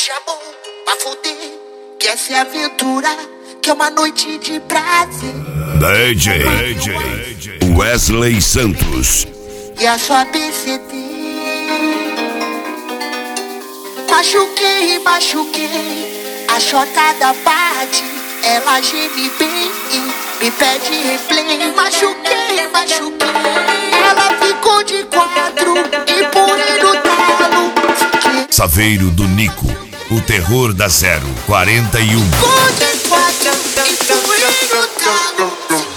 chamou pra fuder, que essa é aventura, que é uma noite de prazer. DJ Wesley Santos. E a sua BCD. Machuquei, a chotada bate, ela geme bem e me pede replay. Machuquei, ela ficou de quatro, empurrei no talo. Saveiro do Nico, o terror da 041. Ficou de quatro, empurrei no talo.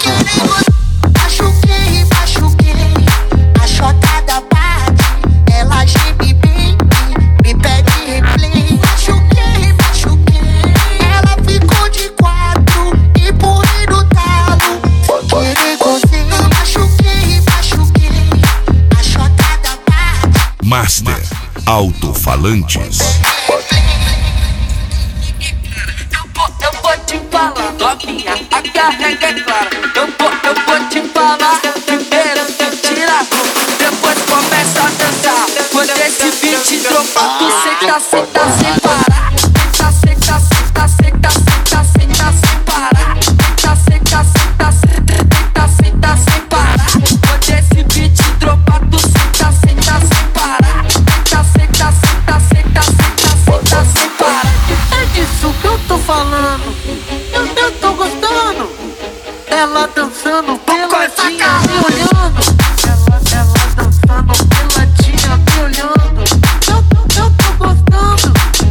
Machuquei, a chotada bate, ela geme bem e me pede replay. Machuquei, ela ficou de quatro, empurrei no talo. Querer você, machuquei, a chotada bate. Master Alto-Falantes. Eu vou te falar, novinha, a carrega é clara. Eu vou te falar, primeiro tu tira a roupa, depois começa a dançar. Quando esse beat dropar, tu senta sem parar. Senta sem parar. Senta sem parar. Quando esse beat dropar, tu senta sem parar. Senta sem parar. É disso que eu tô falando. Eu tô gostando. Ela dançando peladinha, me olhando. Ela dançando peladinha, me olhando. Eu tô gostando.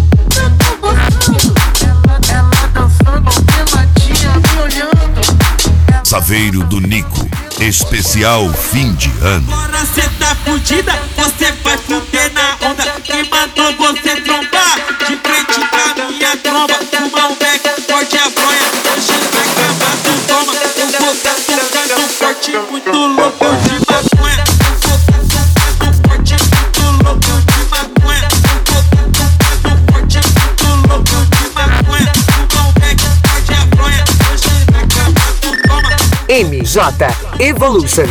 Ela dançando peladinha, me olhando. Saveiro do Nico, especial fim de ano. Agora cê tá fudida, você vai fuder na onda. Quem mandou você trombar? De frente pra minha tromba. Fuma um beck, forte a bronha. Hoje vai acabar, tu toma. Eu vou tá tocando forte, muito louco de maconha. Eu vou tá tocando forte, muito louco de maconha. Eu vou tá tocando forte, muito louco de maconha. Fuma um beck, forte a bronha. Hoje vai acabar, tu toma. MJ Evolution.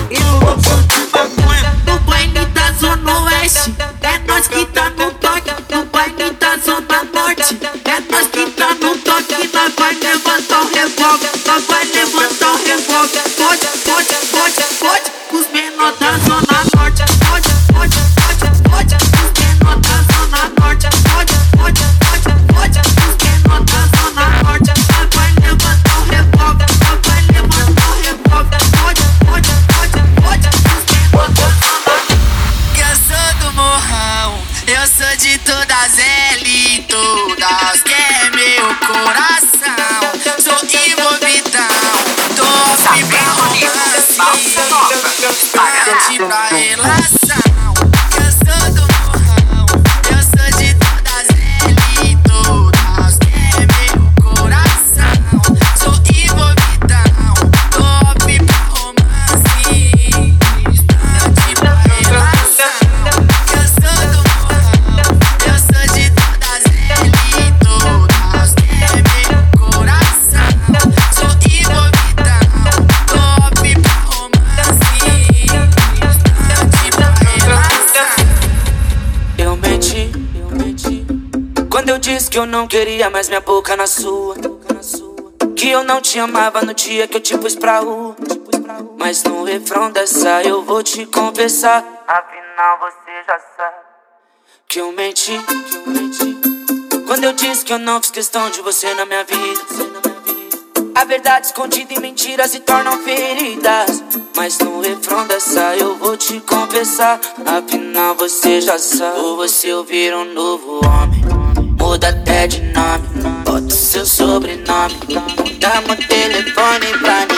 No baile da Zona Oeste, é nós que tá no toque. No baile da Zona Norte, é nós que tá no toque. Nós vai levantar o revólver, nós vai levantar o revólver. Pode, com os menores da Zona Norte. Pode, com os menores da Zona Norte. Pode, com os menores da Zona Norte. Nós vai levantar o revólver, nós vai levantar o revólver. Pode, com os menores da Zona Norte. Eu sou do morrão, eu sou de todas elas, todas que é meu coração. Sou envolvidão, top pra romance, parante pra relação. Eu sou do morrão, eu sou de todas elas, todas que é meu coração. Sou envolvidão, top pra romance, parante pra relação. Eu sou do morrão, eu sou de todas elas, todas que é meu coração. Sou envolvidão, top pra romance, parante pra relação. Eu menti quando eu disse que eu não queria mais minha boca na sua. Que eu não te amava no dia que eu te pus pra rua. Mas no refrão dessa eu vou te confessar. Afinal você já sabe que eu menti. Quando eu disse que eu não fiz questão de você na minha vida. A verdade escondida em mentiras se tornam feridas. Mas no refrão dessa eu vou te confessar. Afinal você já sabe. Ou você ouvir um novo homem, muda até de nome, bota o seu sobrenome, muda meu telefone pra